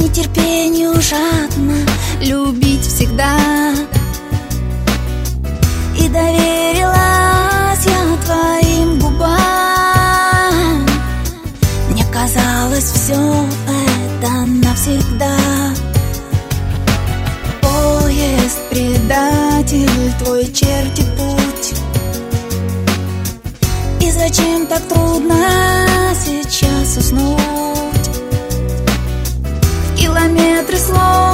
нетерпению жадно любить всегда. И доверилась я твоим губам. Мне казалось, все это навсегда. Поезд, предатель, твой чертит путь. И зачем так трудно сейчас уснуть? В километры слов